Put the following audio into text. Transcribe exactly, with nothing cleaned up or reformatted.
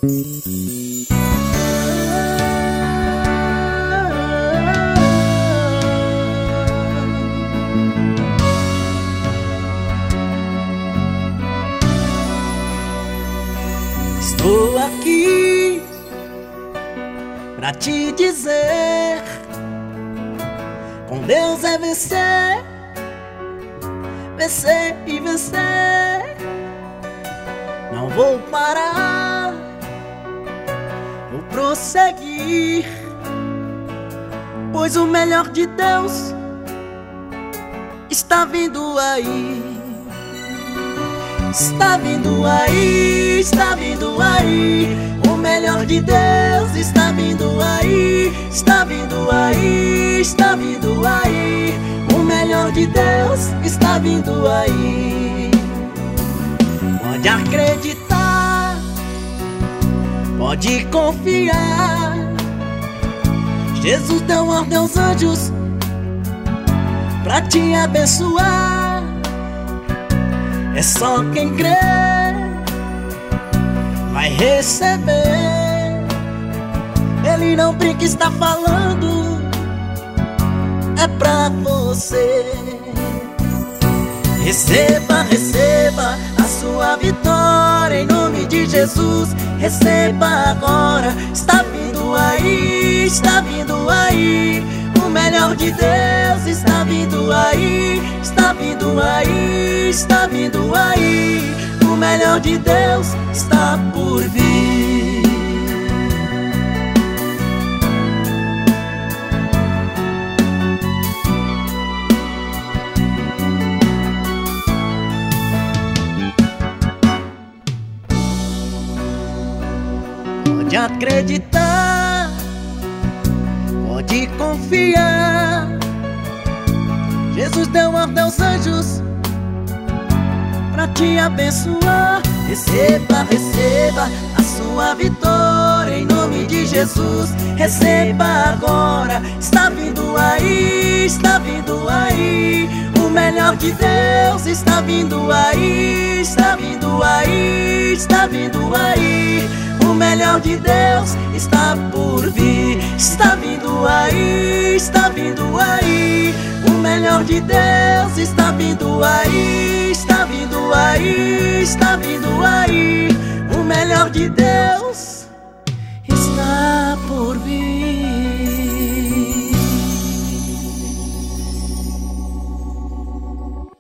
Estou aqui pra te dizer: com Deus é vencer, vencer e vencer. Não vou parar, vou prosseguir, pois o melhor de Deus está vindo aí. Está vindo aí, está vindo aí. O melhor de Deus está vindo aí. Está vindo aí, está vindo aí. O melhor de Deus está vindo aí. Pode acreditar, pode confiar. Jesus deu ordem aos anjos pra te abençoar. É só quem crê vai receber. Ele não brinca, está falando, é pra você. Receba, receba a sua vitória em nome de Jesus. Receba agora, está vindo aí, está vindo aí. O melhor de Deus está vindo aí, está vindo aí, está vindo aí. O melhor de Deus está por vir. Pode acreditar, pode confiar. Jesus deu ordem aos anjos pra te abençoar. Receba, receba a sua vitória em nome de Jesus. Receba agora, está vindo aí, está vindo aí. O melhor de Deus está vindo aí, está vindo aí, está vindo aí. O melhor de Deus está por vir. Está vindo aí, está vindo aí. O melhor de Deus está vindo aí, está vindo aí, está vindo aí. O melhor de Deus